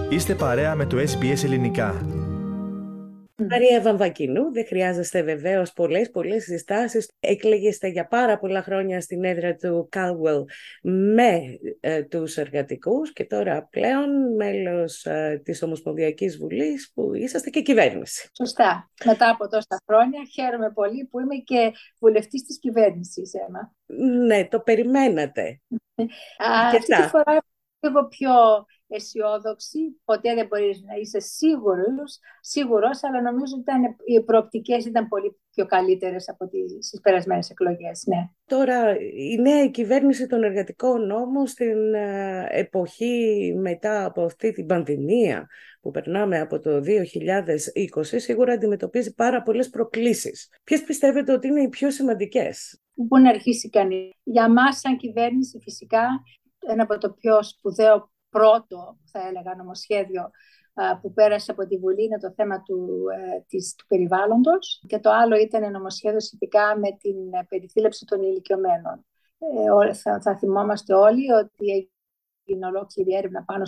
Είστε παρέα με το SBS Ελληνικά. Μαρία Βαμβακινού, δεν χρειάζεστε βεβαίως πολλές συστάσεις. Εκλέγεστε για πάρα πολλά χρόνια στην έδρα του Caldwell με τους εργατικούς και τώρα πλέον μέλος της Ομοσπονδιακής Βουλής που είσαστε και κυβέρνηση. Σωστά. Μετά από τόσα χρόνια χαίρομαι πολύ που είμαι και βουλευτής της κυβέρνησης, Έμα. Ναι, το περιμένατε. Αυτή τη φορά είμαι λίγο πιο αισιόδοξη. Ποτέ δεν μπορείς να είσαι σίγουρος, αλλά νομίζω ότι οι προοπτικές ήταν πολύ πιο καλύτερες από τις περασμένες εκλογές. Ναι. Τώρα η νέα κυβέρνηση των εργατικών όμως στην εποχή μετά από αυτή την πανδημία που περνάμε από το 2020 σίγουρα αντιμετωπίζει πάρα πολλές προκλήσεις. Ποιες πιστεύετε ότι είναι οι πιο σημαντικές? Πού να αρχίσει κανείς? Για μας σαν κυβέρνηση φυσικά ένα από το πιο σπουδαίο πρώτο, θα έλεγα, νομοσχέδιο που πέρασε από τη Βουλή είναι το θέμα του περιβάλλοντος και το άλλο ήταν νομοσχέδιο σχετικά με την περιθήλευση των ηλικιωμένων. Θα θυμόμαστε όλοι ότι έγινε ολόκληρη έρευνα πάνω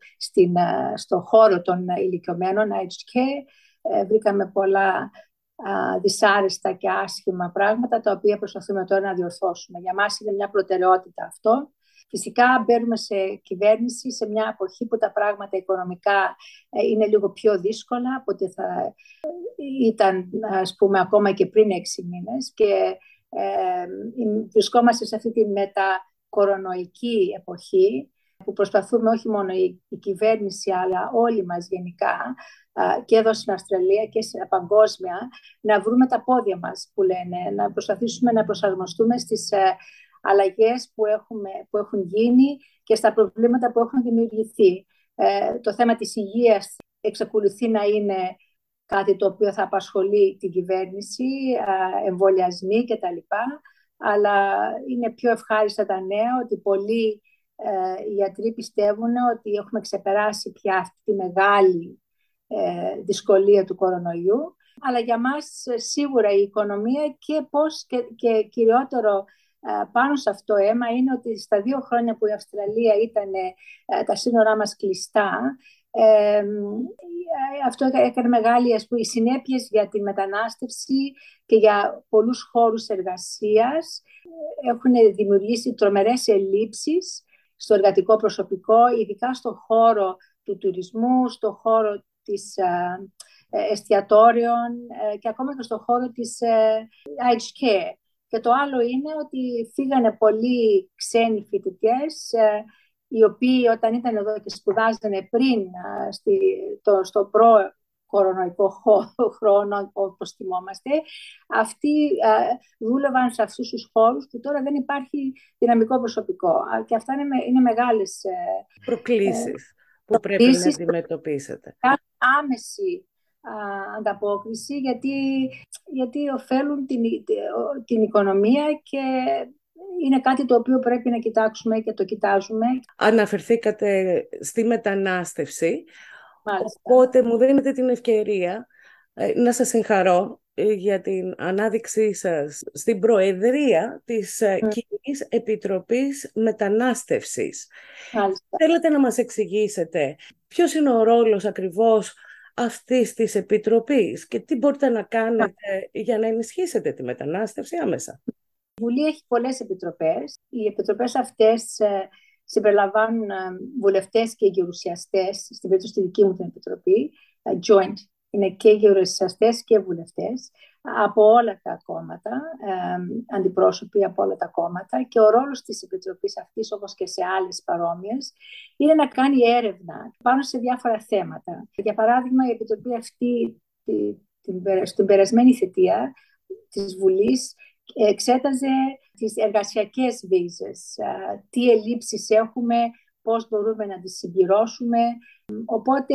στο χώρο των ηλικιωμένων, aged care. Βρήκαμε πολλά δυσάρεστα και άσχημα πράγματα τα οποία προσπαθούμε τώρα να διορθώσουμε. Για μας είναι μια προτεραιότητα αυτό. Φυσικά μπαίνουμε σε κυβέρνηση σε μια εποχή που τα πράγματα οικονομικά είναι λίγο πιο δύσκολα από ό,τι θα ήταν, ας πούμε, ακόμα και πριν 6 μήνες και βρισκόμαστε σε αυτή τη μετακορονοϊκή εποχή που προσπαθούμε όχι μόνο η κυβέρνηση αλλά όλοι μας γενικά και εδώ στην Αυστραλία και παγκόσμια να βρούμε τα πόδια μας που λένε, να προσπαθήσουμε να προσαρμοστούμε στις αλλαγές που έχουν γίνει και στα προβλήματα που έχουν δημιουργηθεί. Το θέμα της υγείας εξακολουθεί να είναι κάτι το οποίο θα απασχολεί την κυβέρνηση, εμβολιασμοί κτλ. Αλλά είναι πιο ευχάριστα τα νέα ότι πολλοί γιατροί πιστεύουν ότι έχουμε ξεπεράσει πια αυτή τη μεγάλη δυσκολία του κορονοϊού. Αλλά για μας σίγουρα η οικονομία και κυριότερο πάνω σε αυτό, Έμα, είναι ότι στα 2 χρόνια που η Αυστραλία ήταν τα σύνορά μας κλειστά, αυτό έκανε μεγάλη, οι συνέπειες για τη μετανάστευση και για πολλούς χώρους εργασίας έχουν δημιουργήσει τρομερές ελλείψεις στο εργατικό προσωπικό, ειδικά στο χώρο του τουρισμού, στο χώρο της εστιατόριων και ακόμα και στο χώρο της aged care. Και το άλλο είναι ότι φύγανε πολλοί ξένοι φοιτητές, οι οποίοι όταν ήταν εδώ και σπουδάζανε πριν στο προ-κορονοϊκό χρόνο, όπως θυμόμαστε, αυτοί δούλευαν σε αυτούς τους χώρους που τώρα δεν υπάρχει δυναμικό προσωπικό. Και αυτά είναι μεγάλες προκλήσεις που πρέπει να αντιμετωπίσετε. Άμεση ανταπόκριση γιατί ωφέλουν την οικονομία και είναι κάτι το οποίο πρέπει να κοιτάξουμε και το κοιτάζουμε. Αναφερθήκατε στη μετανάστευση, Μάλιστα. Οπότε μου δίνετε την ευκαιρία να σας συγχαρώ για την ανάδειξή σας στην Προεδρία της Κοινής Επιτροπής Μετανάστευσης. Μάλιστα. Θέλετε να μας εξηγήσετε ποιος είναι ο ρόλος ακριβώς αυτής της Επιτροπής και τι μπορείτε να κάνετε για να ενισχύσετε τη μετανάστευση άμεσα? Η Βουλή έχει πολλές επιτροπές. Οι επιτροπές αυτές συμπεριλαμβάνουν βουλευτές και γερουσιαστές, στην περίπτωση τη δική μου την επιτροπή, joint. Είναι και γερουσιαστές και βουλευτές από όλα τα κόμματα, αντιπρόσωποι από όλα τα κόμματα και ο ρόλος της επιτροπής αυτής, όπως και σε άλλες παρόμοιες, είναι να κάνει έρευνα πάνω σε διάφορα θέματα. Για παράδειγμα, η επιτροπή αυτή στην περασμένη θητεία της Βουλής εξέταζε τις εργασιακές βίζες, τι ελλείψεις έχουμε, πώς μπορούμε να τις συμπληρώσουμε. Οπότε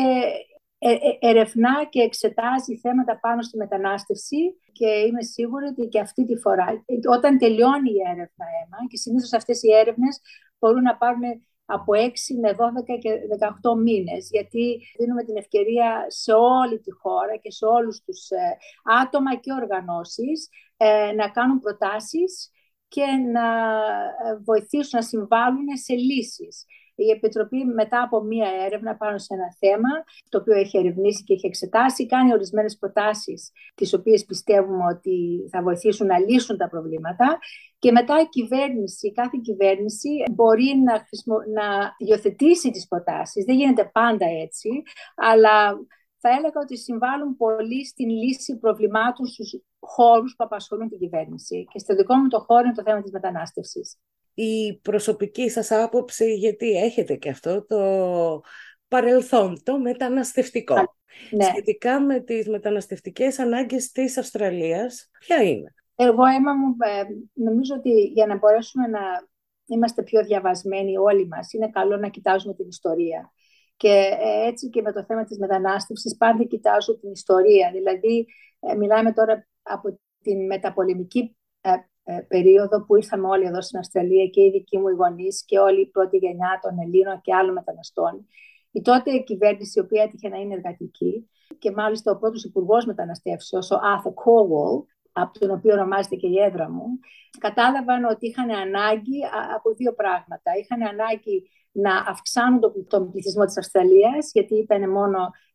ερευνά και εξετάζει θέματα πάνω στη μετανάστευση και είμαι σίγουρη ότι και αυτή τη φορά, όταν τελειώνει η έρευνα, και συνήθως αυτές οι έρευνες μπορούν να πάρουν από 6 με 12 και 18 μήνες, γιατί δίνουμε την ευκαιρία σε όλη τη χώρα και σε όλους τους άτομα και οργανώσεις να κάνουν προτάσεις και να βοηθήσουν να συμβάλλουν σε λύσεις. η Επιτροπή μετά από μία έρευνα πάνω σε ένα θέμα, το οποίο έχει ερευνήσει και έχει εξετάσει, κάνει ορισμένες προτάσεις, τις οποίες πιστεύουμε ότι θα βοηθήσουν να λύσουν τα προβλήματα. Και μετά κάθε κυβέρνηση μπορεί να υιοθετήσει τις προτάσεις. Δεν γίνεται πάντα έτσι, αλλά θα έλεγα ότι συμβάλλουν πολύ στην λύση προβλημάτων στους χώρους που απασχολούν την κυβέρνηση. Και στο δικό μου το χώρο είναι το θέμα της μετανάστευσης. Η προσωπική σας άποψη, γιατί έχετε και αυτό το παρελθόν, το μεταναστευτικό, ναι. Σχετικά με τις μεταναστευτικές ανάγκες της Αυστραλίας, ποια είναι? Εγώ, Έμα μου, νομίζω ότι για να μπορέσουμε να είμαστε πιο διαβασμένοι όλοι μας, είναι καλό να κοιτάζουμε την ιστορία. Και έτσι και με το θέμα της μετανάστευσης, πάντα κοιτάζω την ιστορία. Δηλαδή, μιλάμε τώρα από την μεταπολεμική περίοδο που ήρθαμε όλοι εδώ στην Αυστραλία, και οι δικοί μου οι γονείς και όλη η πρώτη γενιά των Ελλήνων και άλλων μεταναστών. Η τότε κυβέρνηση, η οποία έτυχε να είναι εργατική, και μάλιστα ο πρώτος υπουργός μεταναστεύσεως, ο Arthur Calwell, από τον οποίο ονομάζεται και η έδρα μου, κατάλαβαν ότι είχαν ανάγκη από δύο πράγματα. Είχαν ανάγκη να αυξάνουν τον πληθυσμό της Αυστραλίας, γιατί ήταν μόνο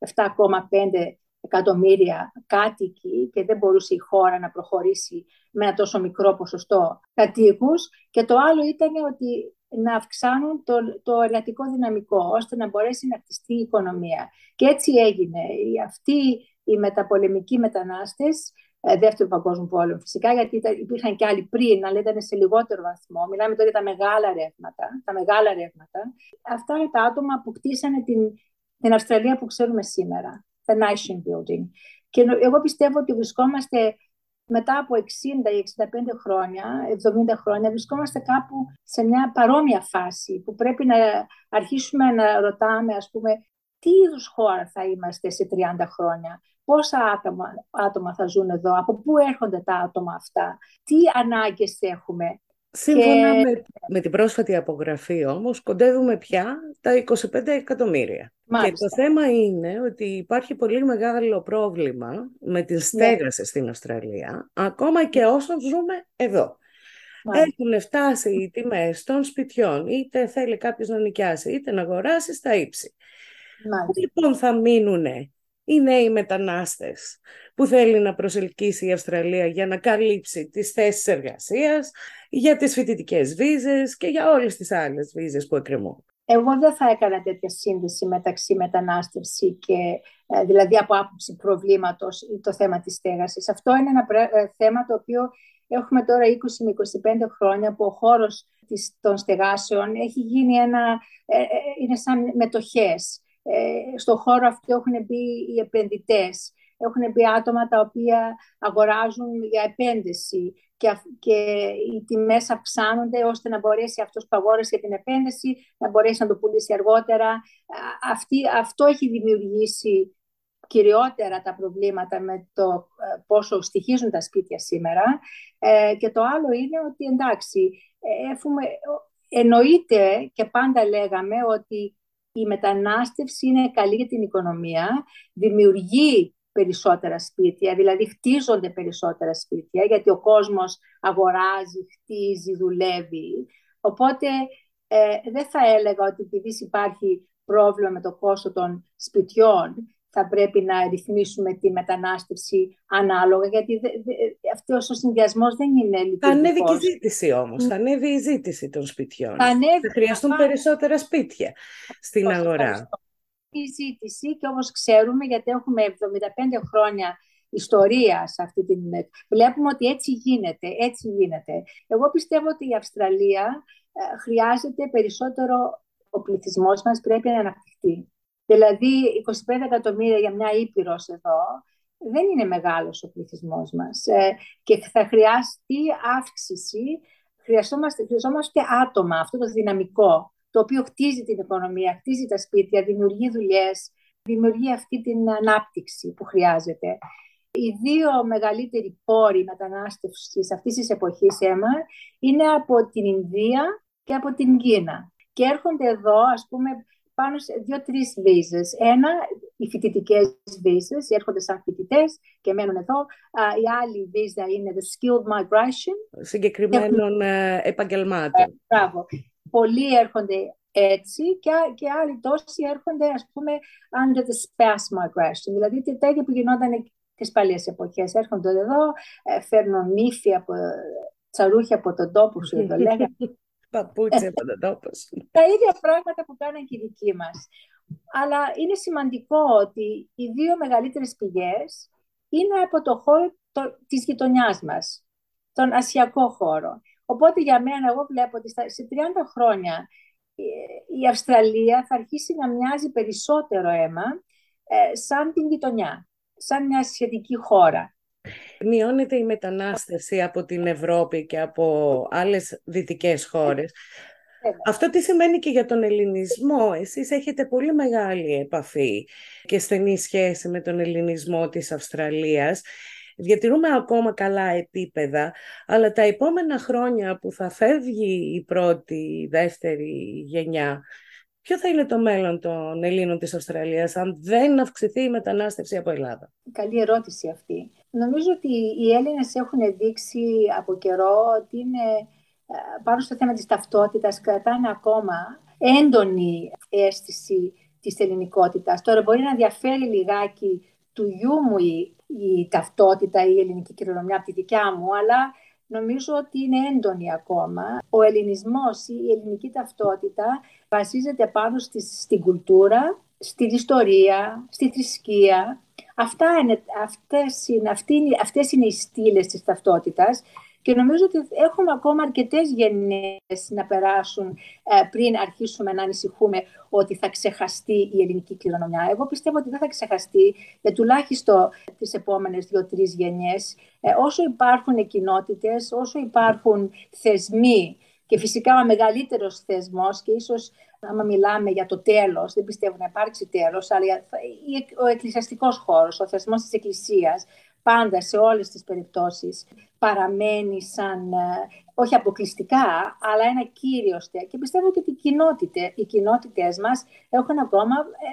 7,5 εκατομμύρια κάτοικοι και δεν μπορούσε η χώρα να προχωρήσει με ένα τόσο μικρό ποσοστό κατοίκους. Και το άλλο ήταν ότι να αυξάνουν το εργατικό δυναμικό, ώστε να μπορέσει να χτιστεί η οικονομία. Και έτσι έγινε. Αυτοί οι μεταπολεμικοί μετανάστες, Δεύτερο Παγκόσμιο Πόλεμο φυσικά, γιατί υπήρχαν και άλλοι πριν, αλλά ήταν σε λιγότερο βαθμό. Μιλάμε τώρα για τα μεγάλα ρεύματα. Αυτά είναι τα άτομα που κτίσανε την Αυστραλία που ξέρουμε σήμερα, the nation building. Και εγώ πιστεύω ότι βρισκόμαστε μετά από 60 ή 65 χρόνια, 70 χρόνια, βρισκόμαστε κάπου σε μια παρόμοια φάση που πρέπει να αρχίσουμε να ρωτάμε, ας πούμε, τι είδους χώρα θα είμαστε σε 30 χρόνια. Πόσα άτομα θα ζουν εδώ, από πού έρχονται τα άτομα αυτά, τι ανάγκες έχουμε. Σύμφωνα με την πρόσφατη απογραφή όμως, κοντεύουμε πια τα 25 εκατομμύρια. Μάλιστα. Και το θέμα είναι ότι υπάρχει πολύ μεγάλο πρόβλημα με τη στέγαση στην Αυστραλία, ακόμα και όσο ζούμε εδώ. Έχουν φτάσει οι τιμές των σπιτιών, είτε θέλει κάποιος να νοικιάσει, είτε να αγοράσει, στα ύψη. Πού λοιπόν θα μείνουνε οι νέοι μετανάστες που θέλει να προσελκύσει η Αυστραλία για να καλύψει τις θέσεις εργασίας, για τις φοιτητικές βίζες και για όλες τις άλλες βίζες που εκκρεμούν? Εγώ δεν θα έκανα τέτοια σύνδεση μεταξύ μετανάστευση και δηλαδή από άποψη προβλήματος το θέμα της στέγασης. Αυτό είναι ένα θέμα το οποίο έχουμε τώρα 20 με 25 χρόνια, που ο χώρος των στεγάσεων έχει γίνει είναι σαν μετοχές. Στον χώρο αυτό έχουν μπει οι επενδυτές, έχουν μπει άτομα τα οποία αγοράζουν για επένδυση και οι τιμές αυξάνονται ώστε να μπορέσει αυτός που αγόρασε για την επένδυση να μπορέσει να το πουλήσει αργότερα. Αυτό έχει δημιουργήσει κυριότερα τα προβλήματα με το πόσο στοιχίζουν τα σπίτια σήμερα. Και το άλλο είναι ότι εντάξει, εννοείται και πάντα λέγαμε ότι η μετανάστευση είναι καλή για την οικονομία, δημιουργεί περισσότερα σπίτια, δηλαδή χτίζονται περισσότερα σπίτια, γιατί ο κόσμος αγοράζει, χτίζει, δουλεύει. Οπότε δεν θα έλεγα ότι επειδή υπάρχει πρόβλημα με το κόστος των σπιτιών, θα πρέπει να ρυθμίσουμε τη μετανάστευση ανάλογα, γιατί αυτός ο συνδυασμός δεν είναι λειτουργικός. Θα ανέβει και η ζήτηση όμως, θα ανέβει η ζήτηση των σπιτιών. Θα χρειαστούν περισσότερα σπίτια στην αγορά. Η ζήτηση, και όπως ξέρουμε, γιατί έχουμε 75 χρόνια ιστορία σε αυτή την... Βλέπουμε ότι έτσι γίνεται. Εγώ πιστεύω ότι η Αυστραλία χρειάζεται περισσότερο, ο πληθυσμός μας πρέπει να αναπτυχθεί. Δηλαδή 25 εκατομμύρια για μια ήπειρος εδώ δεν είναι μεγάλος ο πληθυσμός μας και θα χρειαστεί αύξηση. Χρειαζόμαστε άτομα, αυτό το δυναμικό, το οποίο χτίζει την οικονομία, χτίζει τα σπίτια, δημιουργεί δουλειές, δημιουργεί αυτή την ανάπτυξη που χρειάζεται. Οι δύο μεγαλύτεροι πόροι μετανάστευσης αυτής της εποχής, Έμα, είναι από την Ινδία και από την Κίνα. Και έρχονται εδώ, ας πούμε, πάνω σε 2-3 βίζες. Ένα, οι φοιτητικές βίζες, έρχονται σαν φοιτητές και μένουν εδώ. Η άλλη βίζα είναι the skilled migration. Συγκεκριμένων επαγγελμάτων. Μπράβο. Πολλοί έρχονται έτσι και άλλοι τόσοι έρχονται, ας πούμε, under the spasm aggression. Δηλαδή τα ίδια που γινόταν τις παλιές εποχές. Έρχονται εδώ, φέρνουν νύφη τσαρούχια από τον τόπο σου, το λέγανε. Παπούτσια από τον τόπο σου. Τα ίδια πράγματα που κάνουν και οι δικοί μας. Αλλά είναι σημαντικό ότι οι δύο μεγαλύτερες πηγές είναι από το χώρο της γειτονιάς μας, τον ασιακό χώρο. Οπότε για μένα, εγώ βλέπω ότι σε 30 χρόνια η Αυστραλία θα αρχίσει να μοιάζει περισσότερο σαν την γειτονιά, σαν μια σχετική χώρα. Μειώνεται η μετανάστευση από την Ευρώπη και από άλλες δυτικές χώρες. Αυτό τι σημαίνει και για τον ελληνισμό? Εσείς έχετε πολύ μεγάλη επαφή και στενή σχέση με τον ελληνισμό της Αυστραλίας. Διατηρούμε ακόμα καλά επίπεδα, αλλά τα επόμενα χρόνια που θα φεύγει η πρώτη, η δεύτερη γενιά, ποιο θα είναι το μέλλον των Ελλήνων της Αυστραλίας αν δεν αυξηθεί η μετανάστευση από Ελλάδα? Καλή ερώτηση αυτή. Νομίζω ότι οι Έλληνες έχουν δείξει από καιρό ότι είναι πάνω στο θέμα της ταυτότητας, κρατάνε ακόμα έντονη αίσθηση της ελληνικότητας. Τώρα μπορεί να διαφέρει λιγάκι του γιού μου η ταυτότητα, η ελληνική κληρονομιά από τη δικιά μου, αλλά νομίζω ότι είναι έντονη ακόμα. Ο ελληνισμός, η ελληνική ταυτότητα βασίζεται πάνω στην κουλτούρα, στην ιστορία, στη θρησκεία. Αυτές είναι οι στήλες της ταυτότητας. Και νομίζω ότι έχουμε ακόμα αρκετές γενιές να περάσουν πριν αρχίσουμε να ανησυχούμε ότι θα ξεχαστεί η ελληνική κληρονομιά. Εγώ πιστεύω ότι δεν θα ξεχαστεί για τουλάχιστον τις επόμενες 2-3 γενιές. Όσο υπάρχουν κοινότητες, όσο υπάρχουν θεσμοί και φυσικά ο μεγαλύτερος θεσμός και ίσως άμα μιλάμε για το τέλος, δεν πιστεύω να υπάρξει τέλος, αλλά ο εκκλησιαστικός χώρος, ο θεσμός της Εκκλησίας, πάντα σε όλες τις περιπτώσεις παραμένει σαν, όχι αποκλειστικά, αλλά ένα κύριο στέκι. Και πιστεύω ότι οι κοινότητες μας έχουν ακόμα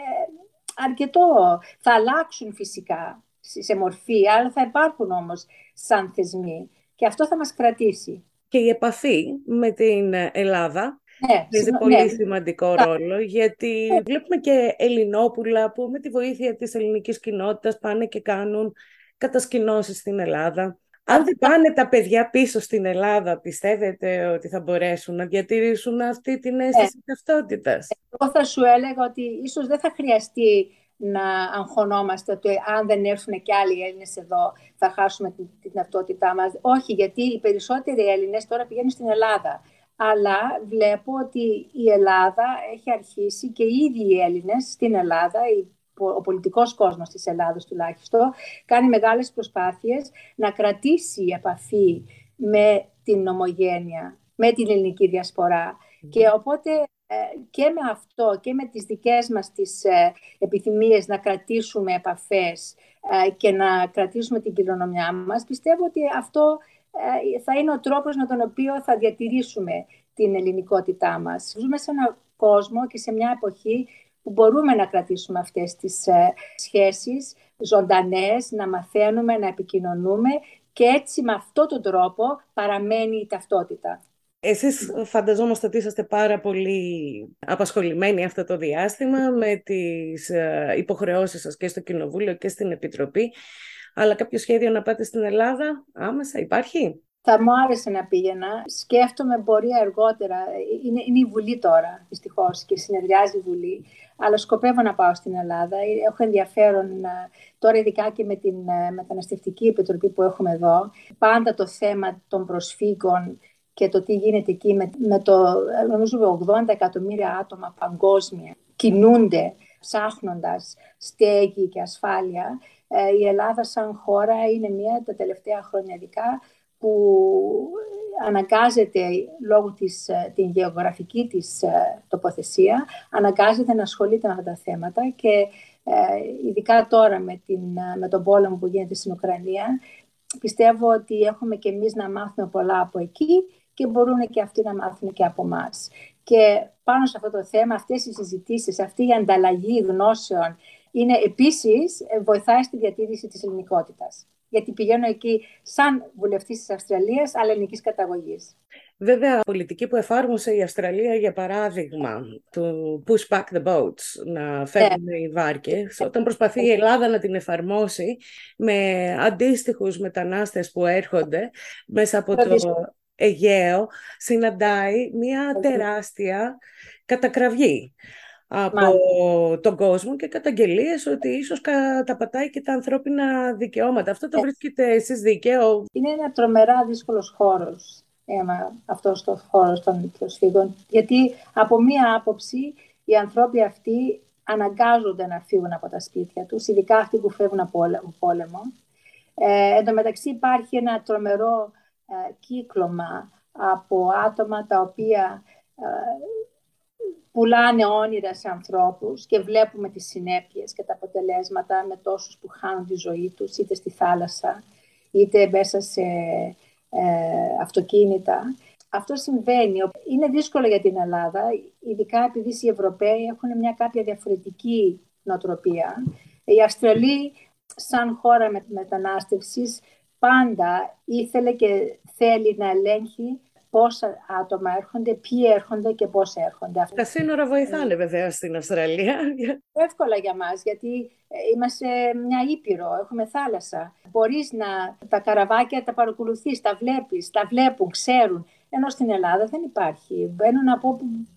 αρκετό. Θα αλλάξουν φυσικά σε μορφή, αλλά θα υπάρχουν όμως σαν θεσμοί. Και αυτό θα μας κρατήσει. Και η επαφή με την Ελλάδα παίζει πολύ σημαντικό ρόλο, γιατί βλέπουμε και Ελληνόπουλα που με τη βοήθεια της ελληνικής κοινότητας πάνε και κάνουν κατασκηνώσεις στην Ελλάδα. Αν δεν πάνε τα παιδιά πίσω στην Ελλάδα, πιστεύετε ότι θα μπορέσουν να διατηρήσουν αυτή την αίσθηση ταυτότητας? Εγώ θα σου έλεγα ότι ίσως δεν θα χρειαστεί να αγχωνόμαστε ότι αν δεν έρθουν και άλλοι Έλληνες εδώ θα χάσουμε την ταυτότητά μας. Όχι, γιατί οι περισσότεροι Έλληνες τώρα πηγαίνουν στην Ελλάδα. Αλλά βλέπω ότι η Ελλάδα έχει αρχίσει και οι ίδιοι οι Έλληνες στην Ελλάδα, ο πολιτικός κόσμος της Ελλάδας τουλάχιστον, κάνει μεγάλες προσπάθειες να κρατήσει επαφή με την ομογένεια, με την ελληνική διασπορά. Και οπότε και με αυτό και με τις δικές μας τις επιθυμίες να κρατήσουμε επαφές και να κρατήσουμε την κληρονομιά μας, πιστεύω ότι αυτό θα είναι ο τρόπος με τον οποίο θα διατηρήσουμε την ελληνικότητά μας. Ζούμε σε έναν κόσμο και σε μια εποχή που μπορούμε να κρατήσουμε αυτές τις σχέσεις ζωντανές, να μαθαίνουμε, να επικοινωνούμε και έτσι με αυτόν τον τρόπο παραμένει η ταυτότητα. Εσείς φανταζόμαστε ότι είσαστε πάρα πολύ απασχολημένοι αυτό το διάστημα με τις υποχρεώσεις σας και στο Κοινοβούλιο και στην Επιτροπή, αλλά κάποιο σχέδιο να πάτε στην Ελλάδα άμεσα υπάρχει? Θα μου άρεσε να πήγαινα. Σκέφτομαι μπορεί αργότερα. Είναι η Βουλή τώρα, δυστυχώς, και συνεδριάζει η Βουλή. Αλλά σκοπεύω να πάω στην Ελλάδα. Έχω ενδιαφέρον τώρα, ειδικά και με την Μεταναστευτική Επιτροπή που έχουμε εδώ. Πάντα το θέμα των προσφύγων και το τι γίνεται εκεί με το, νομίζω, 80 εκατομμύρια άτομα παγκόσμια κινούνται ψάχνοντας στέγη και ασφάλεια. Η Ελλάδα σαν χώρα είναι μία τα τελευταία χρόνια ειδικά που αναγκάζεται λόγω την γεωγραφική της τοποθεσία, αναγκάζεται να ασχολείται με αυτά τα θέματα και ειδικά τώρα με τον πόλεμο που γίνεται στην Ουκρανία, πιστεύω ότι έχουμε και εμείς να μάθουμε πολλά από εκεί και μπορούν και αυτοί να μάθουν και από εμάς. Και πάνω σε αυτό το θέμα, αυτές οι συζητήσεις, αυτή η ανταλλαγή γνώσεων είναι επίσης βοηθάει στη διατήρηση της ελληνικότητας. Γιατί πηγαίνω εκεί σαν βουλευτής της Αυστραλίας, αλλά ελληνικής καταγωγής. Βέβαια, η πολιτική που εφάρμοσε η Αυστραλία, για παράδειγμα, του push back the boats, να φεύγουν οι βάρκες, όταν προσπαθεί η Ελλάδα να την εφαρμόσει με αντίστοιχους μετανάστες που έρχονται μέσα από το Αιγαίο, συναντάει μια τεράστια κατακραυγή από τον κόσμο και καταγγελίες ότι ίσως καταπατάει και τα ανθρώπινα δικαιώματα. Αυτό το βρίσκεται εσείς δίκαιο? Είναι ένα τρομερά δύσκολος χώρος, αυτός ο χώρος των προσφύγων, γιατί από μία άποψη οι άνθρωποι αυτοί αναγκάζονται να φύγουν από τα σπίτια τους, ειδικά αυτοί που φεύγουν από πόλεμο. Εν τω μεταξύ υπάρχει ένα τρομερό κύκλωμα από άτομα τα οποία πουλάνε όνειρα σε ανθρώπους και βλέπουμε τις συνέπειες και τα αποτελέσματα με τόσους που χάνουν τη ζωή τους, είτε στη θάλασσα, είτε μέσα σε αυτοκίνητα. Αυτό συμβαίνει. Είναι δύσκολο για την Ελλάδα, ειδικά επειδή οι Ευρωπαίοι έχουν μια κάποια διαφορετική νοοτροπία. Η Αυστραλία, σαν χώρα μετανάστευσης, πάντα ήθελε και θέλει να ελέγχει πόσα άτομα έρχονται, ποιοι έρχονται και πώς έρχονται. Τα σύνορα βοηθάνε βέβαια στην Αυστραλία. Εύκολα για μας, γιατί είμαστε μια ήπειρο, έχουμε θάλασσα. Μπορείς τα καραβάκια τα παρακολουθείς, τα βλέπεις, τα βλέπουν, ξέρουν. Ενώ στην Ελλάδα δεν υπάρχει. Μπαίνω να πω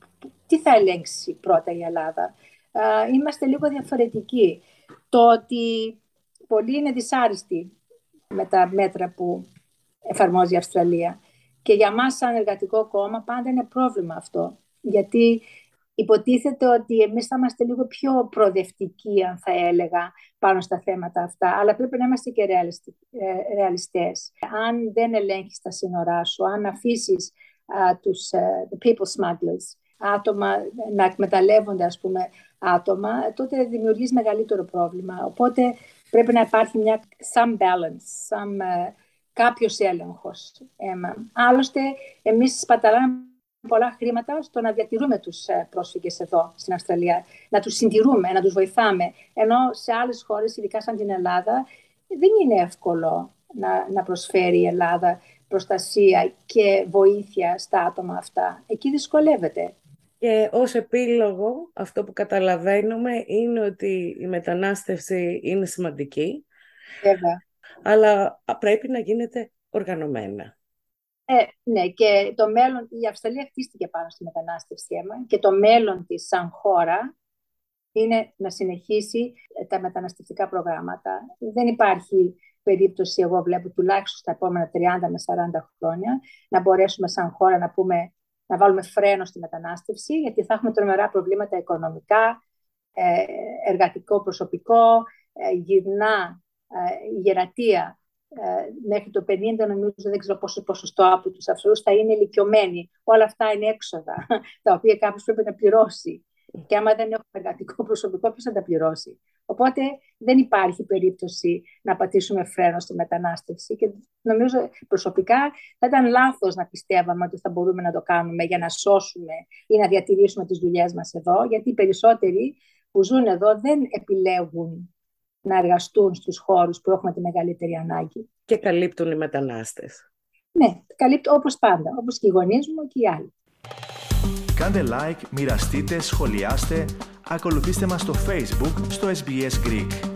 τι θα ελέγξει πρώτα η Ελλάδα. Είμαστε λίγο διαφορετικοί. Το ότι πολλοί είναι δυσάρεστοι με τα μέτρα που εφαρμόζει η Αυστραλία. Και για μας σαν εργατικό κόμμα πάντα είναι πρόβλημα αυτό. Γιατί υποτίθεται ότι εμείς θα είμαστε λίγο πιο προοδευτικοί, αν θα έλεγα, πάνω στα θέματα αυτά. Αλλά πρέπει να είμαστε και ρεαλιστές. Αν δεν ελέγχεις τα σύνορά σου, αν αφήσεις τους people smugglers, άτομα να εκμεταλλεύονται, ας πούμε, άτομα, τότε δημιουργείς μεγαλύτερο πρόβλημα. Οπότε πρέπει να υπάρχει some balance, κάποιος έλεγχος. Άλλωστε, εμείς σπαταλάμε πολλά χρήματα στο να διατηρούμε τους πρόσφυγες εδώ στην Αυστραλία, να τους συντηρούμε, να τους βοηθάμε. Ενώ σε άλλες χώρες, ειδικά σαν την Ελλάδα, δεν είναι εύκολο να προσφέρει η Ελλάδα προστασία και βοήθεια στα άτομα αυτά. Εκεί δυσκολεύεται. Και ως επίλογο, αυτό που καταλαβαίνουμε είναι ότι η μετανάστευση είναι σημαντική. Βέβαια. Αλλά πρέπει να γίνεται οργανωμένα. Ναι, και το μέλλον, η Αυστραλία χτίστηκε πάνω στη μετανάστευση και το μέλλον της σαν χώρα είναι να συνεχίσει τα μεταναστευτικά προγράμματα. Δεν υπάρχει περίπτωση, εγώ βλέπω τουλάχιστον στα επόμενα 30 με 40 χρόνια, να μπορέσουμε σαν χώρα να βάλουμε φρένο στη μετανάστευση, γιατί θα έχουμε τρομερά προβλήματα οικονομικά, εργατικό προσωπικό, γυρνά. Η γερατεία μέχρι το 50, νομίζω, δεν ξέρω πόσο ποσοστό από τους Αυστραλούς θα είναι ηλικιωμένοι. Όλα αυτά είναι έξοδα, τα οποία κάποιος πρέπει να πληρώσει. Και άμα δεν έχουμε εργατικό προσωπικό, ποιος θα τα πληρώσει? Οπότε δεν υπάρχει περίπτωση να πατήσουμε φρένο στη μετανάστευση. Και νομίζω προσωπικά θα ήταν λάθος να πιστεύαμε ότι θα μπορούμε να το κάνουμε για να σώσουμε ή να διατηρήσουμε τις δουλειές μας εδώ, γιατί οι περισσότεροι που ζουν εδώ δεν επιλέγουν να εργαστούν στους χώρους που έχουμε τη μεγαλύτερη ανάγκη. Και καλύπτουν οι μετανάστες. Ναι, καλύπτουν όπως πάντα, όπως και οι γονείς μου και οι άλλοι. Κάντε like, μοιραστείτε, σχολιάστε, ακολουθήστε μας στο Facebook, στο SBS Greek.